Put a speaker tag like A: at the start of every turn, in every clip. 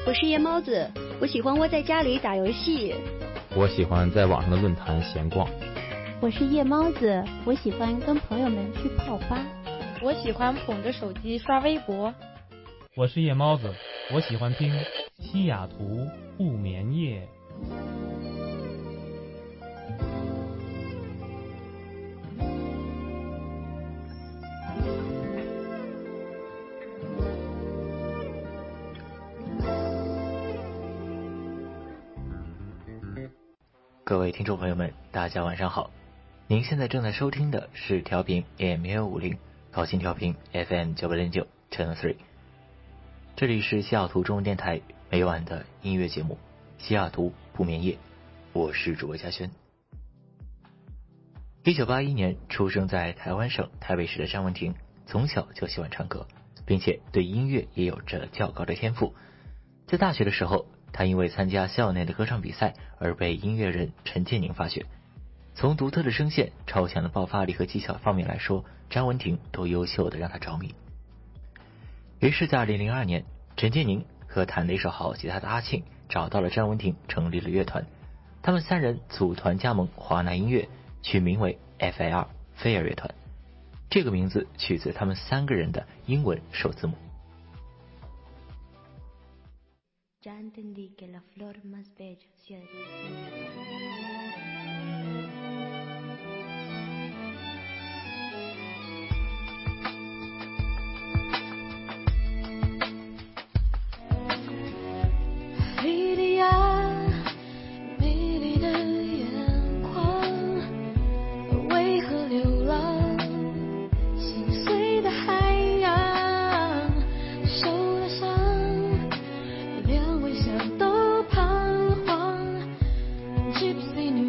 A: 我是夜猫子，我喜欢窝在家里打游戏。
B: 我喜欢在网上的论坛闲逛。
C: 我是夜猫子，我喜欢跟朋友们去泡吧。
D: 我喜欢捧着手机刷微博。
E: 我是夜猫子，我喜欢听西雅图不眠夜。
F: 各位听众朋友们，大家晚上好。您现在正在收听的是调频 AM1650 高新调频 FM9809 Channel 3，这里是西雅图中文电台每晚的音乐节目西雅图不眠夜，我是主播嘉轩。1981年出生在台湾省台北市的张文婷，从小就喜欢唱歌，并且对音乐也有着较高的天赋。在大学的时候，他因为参加校内的歌唱比赛而被音乐人陈建宁发掘。从独特的声线、超强的爆发力和技巧方面来说，张文婷都优秀的让他着迷。于是在2002年，陈建宁和弹了一手好吉他的阿庆找到了张文婷，成立了乐团。他们三人组团加盟华纳音乐，取名为 FAR 菲尔乐团。这个名字取自他们三个人的英文首字母。
G: Ya entendí que la flor más bella se ha Gypsy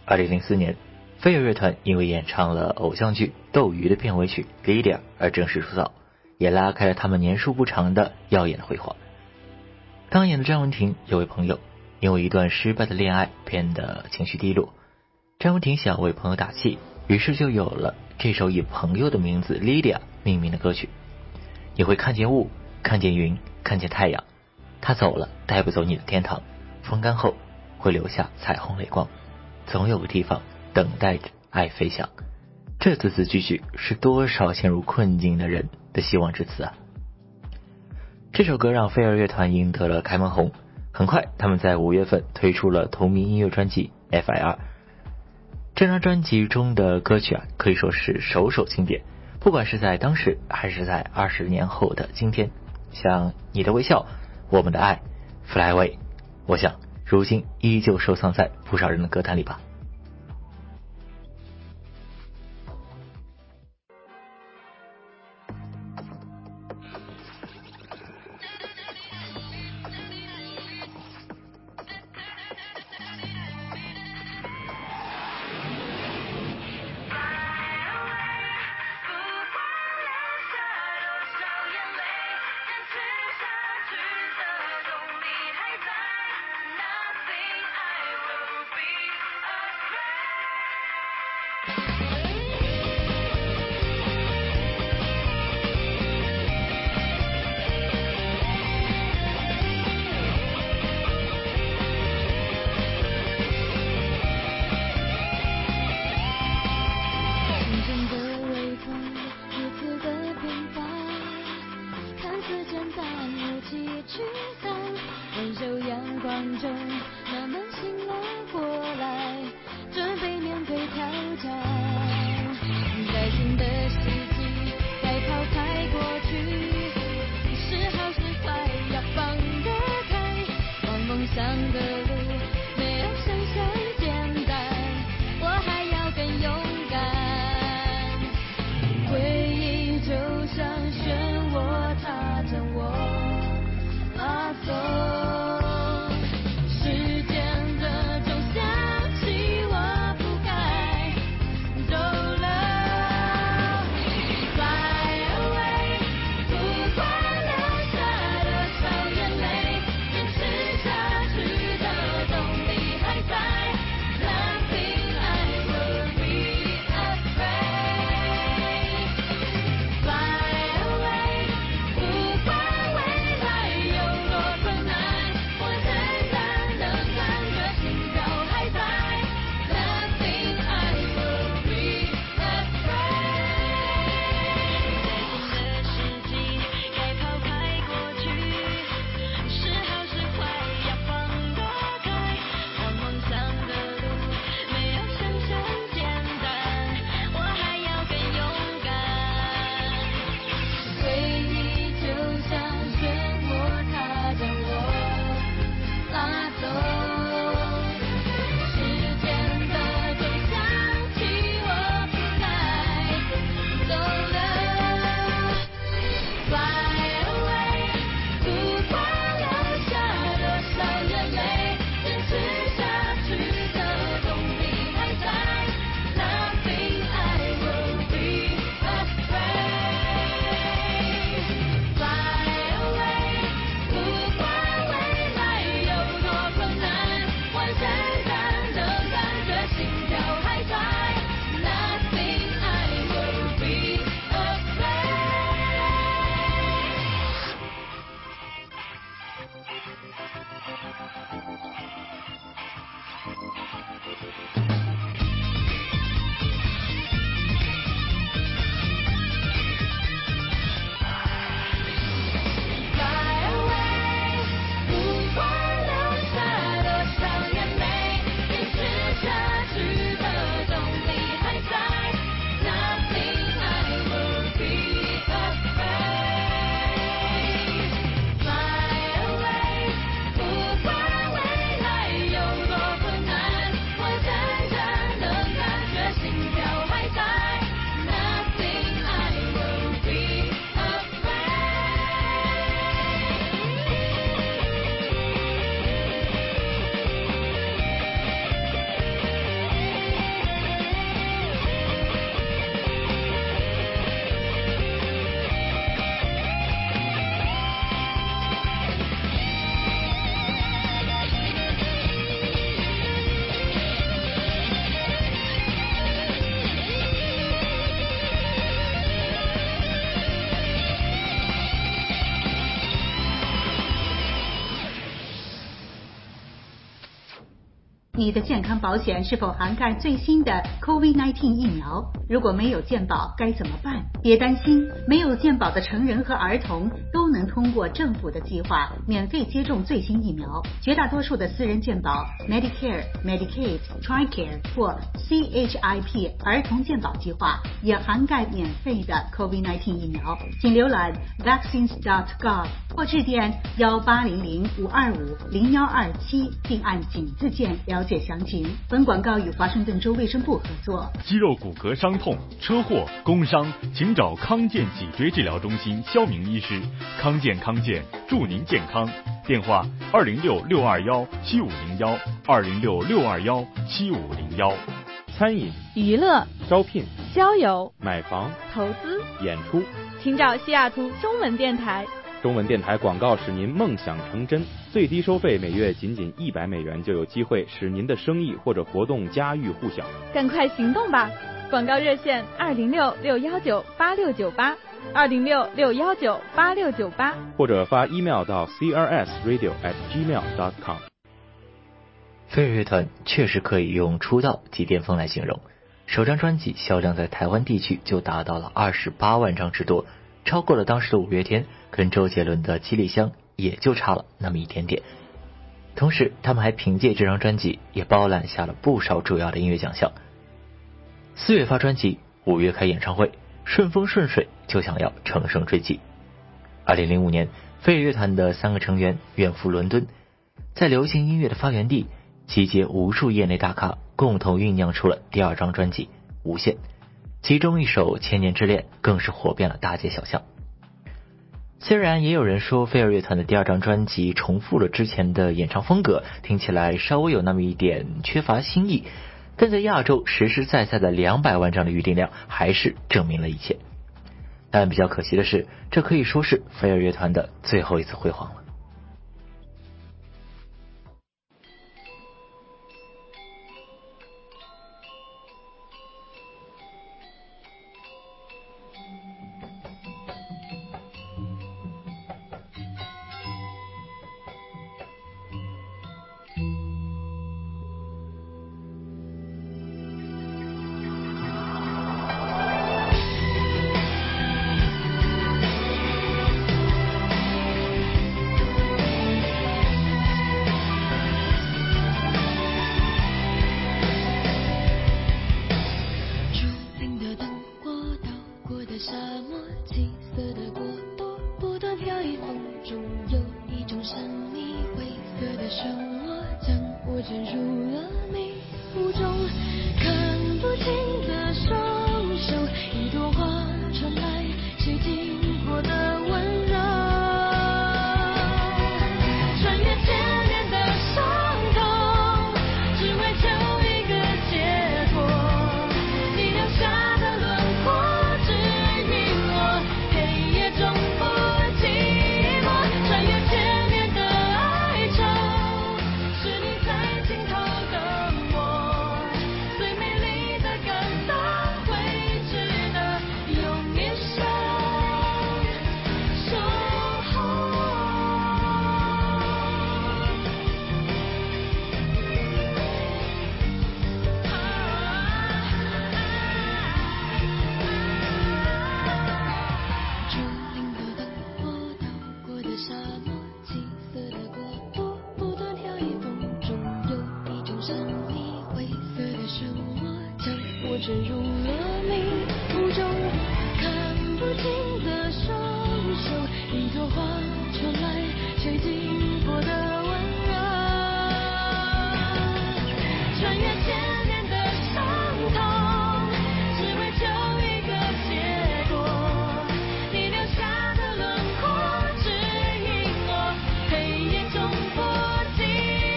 F: 2004年，飞儿乐团因为演唱了偶像剧《斗鱼》的片尾曲《Lydia》而正式出道，也拉开了他们年数不长的耀眼的辉煌。当年的张文婷有位朋友因为一段失败的恋爱变得情绪低落，张文婷想为朋友打气，于是就有了这首以朋友的名字 Lydia 命名的歌曲。你会看见雾，看见云，看见太阳，他走了带不走你的天堂，风干后会留下彩虹泪光，总有个地方等待着爱飞翔。这字字句句是多少陷入困境的人的希望之词啊！这首歌让飞儿乐团赢得了开门红，很快他们在5月份推出了同名音乐专辑 FIR。 这张专辑中的歌曲可以说是首首经典，不管是在当时还是在20年后的今天，像你的微笑，我们的爱， Fly Away， 我想如今依旧收藏在不少人的歌单里吧。
H: 是你的健康保险是否涵盖最新的 COVID-19 疫苗？如果没有健保该怎么办？别担心，没有健保的成人和儿童都能通过政府的计划免费接种最新疫苗。绝大多数的私人健保 Medicare、Medicaid、TRICARE 或 CHIP 儿童健保计划也涵盖免费的 COVID-19 疫苗。请浏览 vaccines.gov 或致电1800-525-0127并按井字键了解详情。本广告与华盛顿州卫生部合作。
I: 肌肉骨骼伤痛、车祸、工伤，请找康健脊椎治疗中心肖明医师。康健祝您健康。电话206-621-7501，206-621-7501。
B: 餐饮、
D: 娱乐、
B: 招聘、
D: 交友、
B: 买房、
D: 投资、
B: 演出，
D: 请找西雅图中文电台。
B: 中文电台广告使您梦想成真，最低收费每月仅$100就有机会使您的生意或者活动家喻户晓。
D: 赶快行动吧！广告热线206-619-8698，206-619-8698，
B: 或者发 email 到 crsradio@gmail.com。
F: 飞儿乐团确实可以用出道即巅峰来形容，首张专辑销量在台湾地区就达到了28万张之多，超过了当时的五月天，跟周杰伦的七里香也就差了那么一点点。同时他们还凭借这张专辑也包揽下了不少主要的音乐奖项。4月发专辑，5月开演唱会，顺风顺水就想要乘胜追击。2005年飞儿乐团的3个成员远赴伦敦，在流行音乐的发源地集结无数业内大咖，共同酝酿出了第2张专辑《无限》，其中一首《千年之恋》更是火遍了大街小巷。虽然也有人说飞儿乐团的第2张专辑重复了之前的演唱风格，听起来稍微有那么一点缺乏新意，但在亚洲实实在在的200万张的预订量还是证明了一切。但比较可惜的是，这可以说是飞儿乐团的最后一次辉煌了。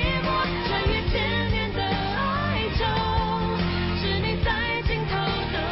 J: 是你在尽头的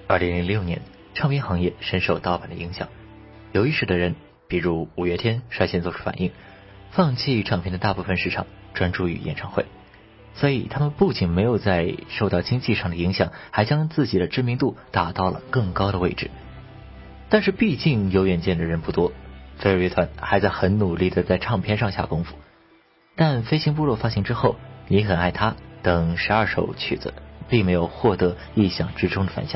F: 2006年，唱片行业深受盗版的影响，有意识的人，比如五月天，率先做出反应，放弃唱片的大部分市场，专注于演唱会。所以他们不仅没有在受到经济上的影响，还将自己的知名度打到了更高的位置。但是毕竟有远见的人不多，飞儿乐团还在很努力的在唱片上下功夫。但飞行部落发行之后，你很爱他等12首曲子并没有获得意想之中的反响。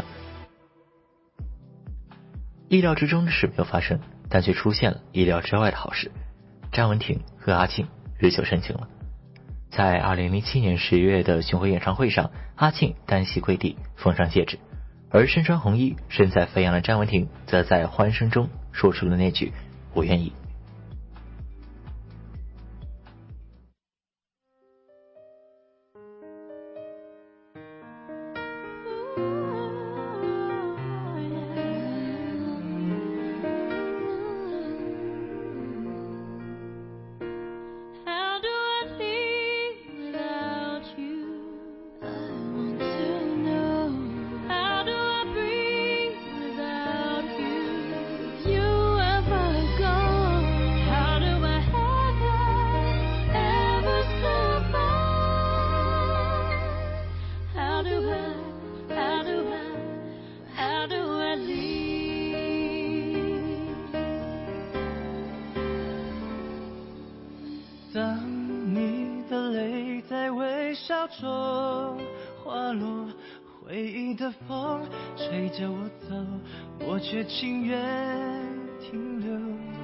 F: 意料之中的事没有发生，但却出现了意料之外的好事。张文婷和阿庆日久生情了。在2007年10月的巡回演唱会上，阿庆单膝跪地奉上戒指，而身穿红衣身材飞扬的张文婷则在欢声中说出了那句我愿意。
J: 当你的泪在微笑中滑落，回忆的风吹着我走，我却情愿停留。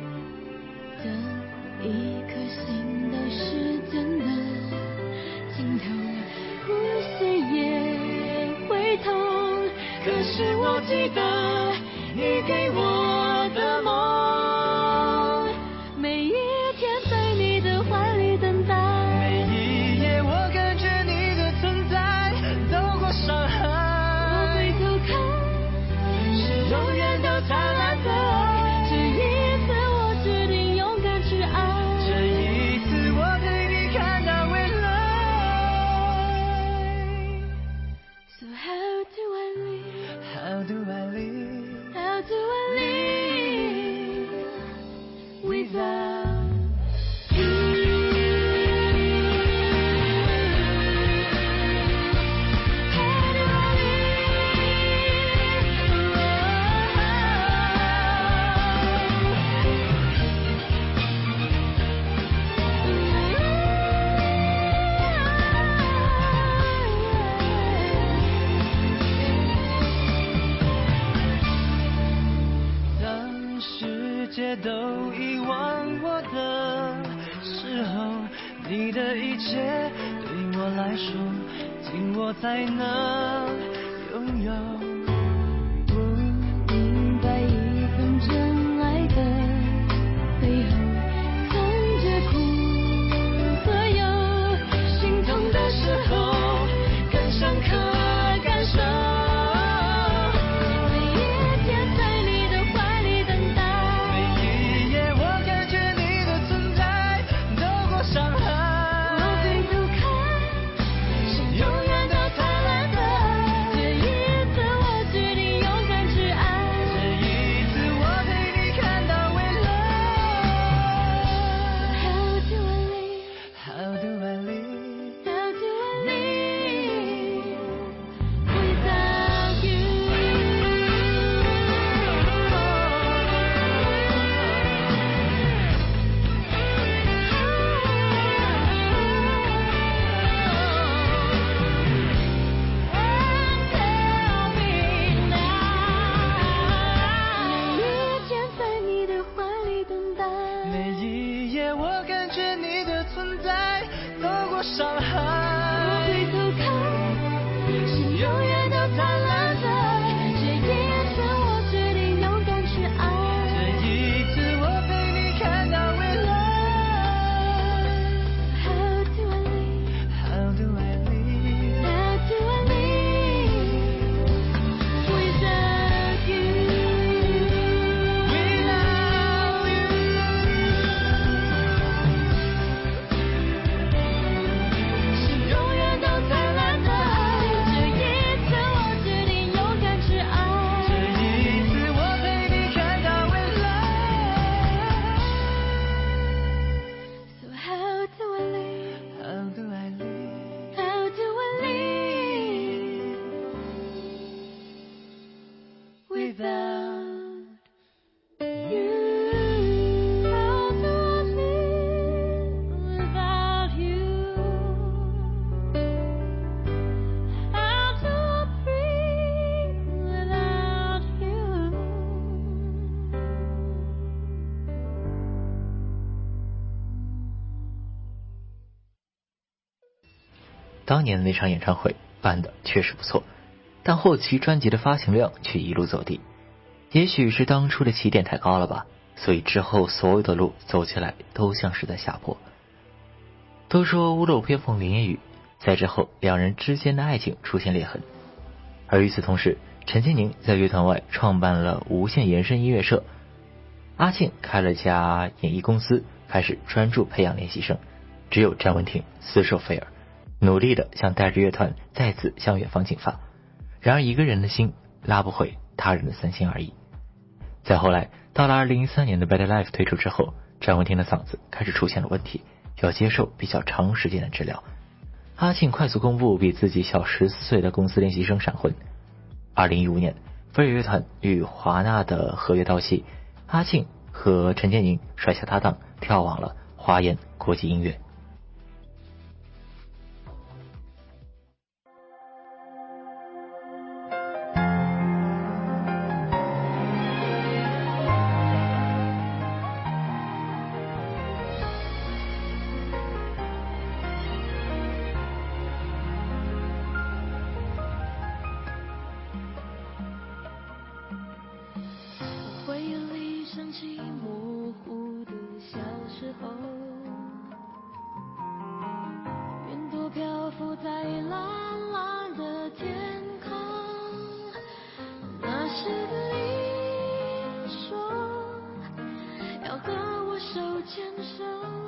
K: 当一颗心到时间的尽头，呼吸也会痛，可是我记得你给我的梦，每一天在你的怀里等待，
J: 每一夜我感觉你的存在，透过伤痕，
K: 我回头看，
J: 是永远都灿烂的爱，
K: 这一次我决定勇敢去爱，
J: 这一次我陪你看到未来。
K: So how do I live?
J: How do I live?
K: How do I live without you? How do I live?
J: 当世界都遗忘我的时候，你的一切对我来说，仅我才能拥有。
K: 我明白一份真爱的背后，藏着苦和忧，心痛的时候更深刻感受。每一天在你的怀里等待，
J: 每一夜我感觉你的存在，透过伤痕，
K: 我回头看，
J: 是永远都灿烂的爱。
K: 这一次我决定勇敢去爱，
J: 这一次我陪你看到未来。
K: How do I live?
J: How do I live?
K: How do I live without you? Tell me now. 每一天在你的怀里等待，
J: 每一夜我感觉你的存在，透过伤痕，
K: 我回头看，是永远都灿烂的爱。这一次我决定勇敢去爱，
J: 这一次我陪你看到未来。
K: How do I live?
J: How do I live?
K: How do I live without you?
J: Without you.
K: 是
F: 当年的那场演唱会办得确实不错，但后期专辑的发行量却一路走低。也许是当初的起点太高了吧，所以之后所有的路走起来都像是在下坡。都说屋漏偏逢连夜雨，在之后两人之间的爱情出现裂痕。而与此同时，陈建宁在乐团外创办了无限延伸音乐社，阿庆开了家演艺公司，开始专注培养练习生，只有詹雯婷死守菲尔，努力的想带着乐团再次向远方进发。然而一个人的心拉不回他人的三心二意。再后来到了2013年的 Better Life 推出之后，詹雯婷的嗓子开始出现了问题，要接受比较长时间的治疗。阿庆快速公布比自己小14岁的公司练习生闪婚。2015年，飞儿乐团与华纳的合约到期，阿庆和陈建宁甩下搭档，跳往了华研国际音乐。
K: 牵手